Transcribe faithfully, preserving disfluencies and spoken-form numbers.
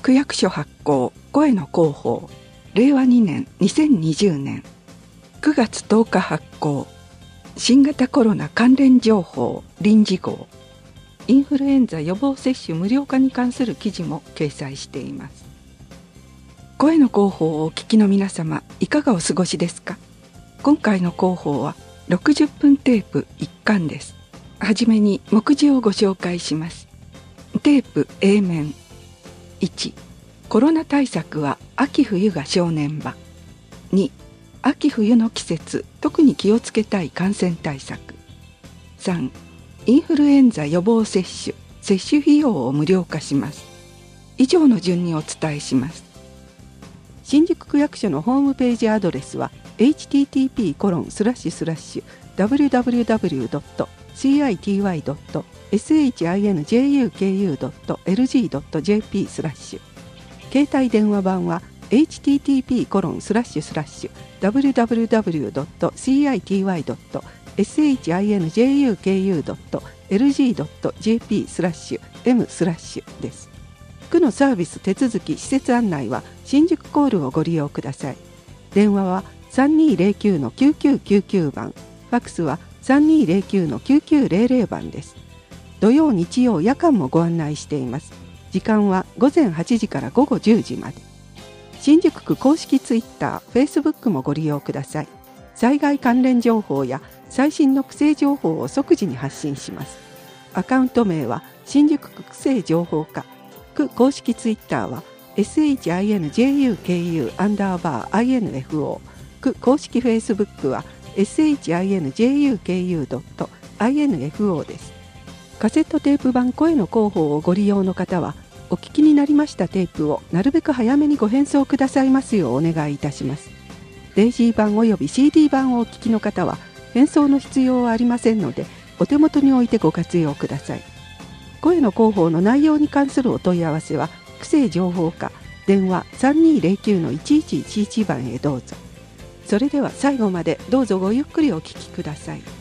区役所発行声の広報れいわにねんにせんにじゅうねんくがつとおか発行新型コロナ関連情報臨時号インフルエンザ予防接種無料化に関する記事も掲載しています。声の広報をお聞きの皆様、いかがお過ごしですか？今回の広報はろくじゅっぷんテープいっかんです。はじめに目次をご紹介します。テープ A 面いち、コロナ対策は秋冬が正念場。に、秋冬の季節特に気をつけたい感染対策。さん、インフルエンザ予防接種接種費用を無料化します。以上の順にお伝えします。新宿区役所のホームページアドレスは エイチティーティーピーコロンスラッシュスラッシュダブリューダブリューダブリュードットシーアイティーワイドットエスエイチアイエヌジェーユーケーユードットエルジードットジェーピースラッシュ携帯電話番は エイチティーティーピーコロンスラッシュスラッシュダブリューダブリューダブリュードットシーアイティーワイドットエスエイチアイエヌジェーユーケーユードットエルジードットジェーピースラッシュエムスラッシュです。区のサービス手続き施設案内は新宿コールをご利用ください。電話は さんにーぜろきゅうのきゅうきゅうきゅうきゅう 番、ファックスは さんにーぜろきゅうのきゅうきゅうゼロゼロ 番です。土曜日曜夜間もご案内しています。時間はごぜんはちじからごごじゅうじまで。新宿区公式ツイッター、フェイスブックもご利用ください。災害関連情報や最新の区政情報を即時に発信します。アカウント名は新宿区区政情報課。区公式ツイッターは エスエイチアイエヌジェーユーケーユー アンダーバー アイエヌエフオー。区公式フェイスブックは エスエイチアイエヌジェーユーケーユードットアイエヌエフオー です。カセットテープ版声の広報をご利用の方は、お聞きになりましたテープをなるべく早めにご返送くださいますようお願いいたします。デイジー版および シーディー 版をお聞きの方は、返送の必要はありませんので、お手元に置いてご活用ください。声の広報の内容に関するお問い合わせは、区政情報課、電話 さんにーぜろきゅうのいちいちいちいち 番へどうぞ。それでは最後までどうぞごゆっくりお聞きください。